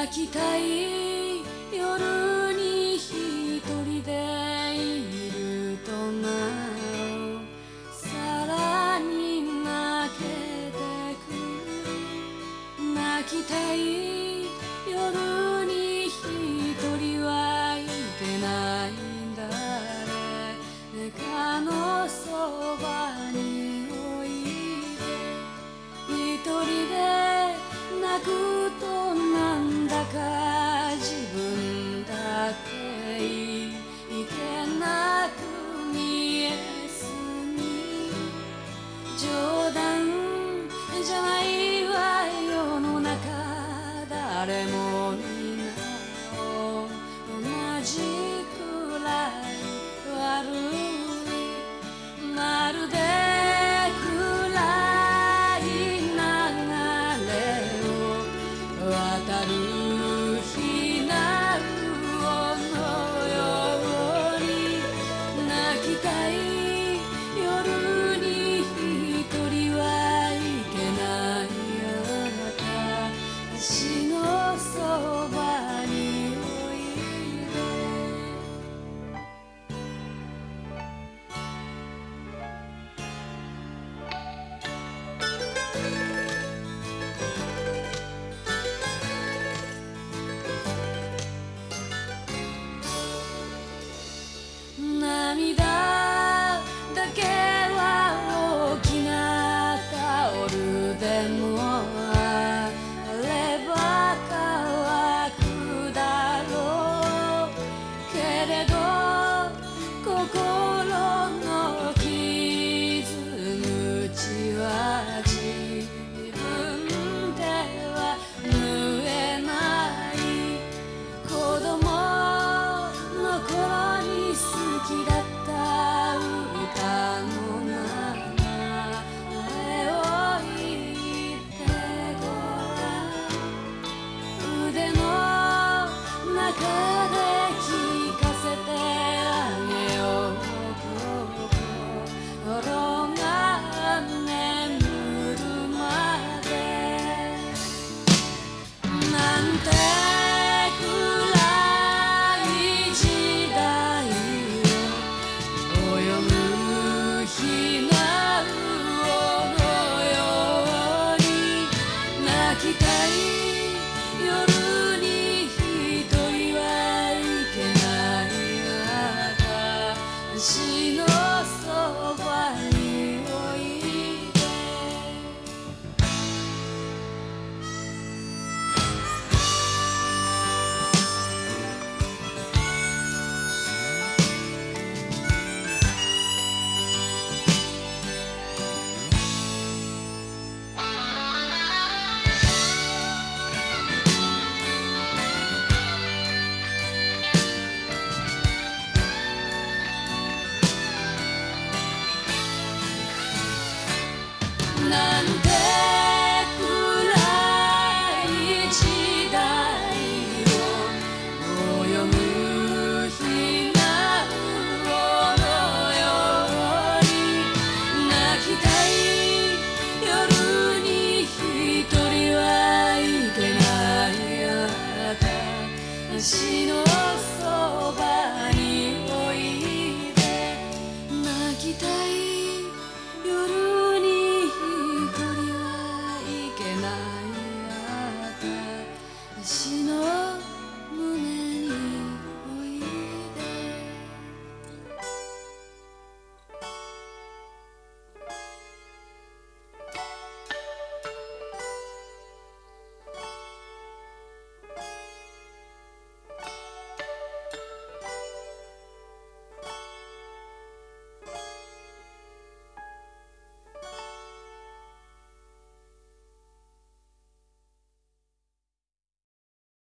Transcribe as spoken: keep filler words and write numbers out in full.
泣きたい夜に一人でいるとなおさらに泣けてくる。泣きたい夜に一人はいけないんだ。誰かのそばにおいで、一人で泣くとなんだか自分だけいけなく見えすぎ。冗談じゃないわ世の中、誰も皆同じくらい悪い。まるで暗い流れを渡るひな魚のように、泣きたい夜に一人はいけないあなた、私のそばにおいで。涙だけは大きなタオルでもあれば乾くだろうけれど、心の傷口は自分では縫えない。子供の頃に好きだった歌の名前を言ってごらん。腕の中で聞かせてあげよう。心が眠るまでなんて暗い時代を泳ぐひな魚のように、泣きたい夜に一人はいけないあなた。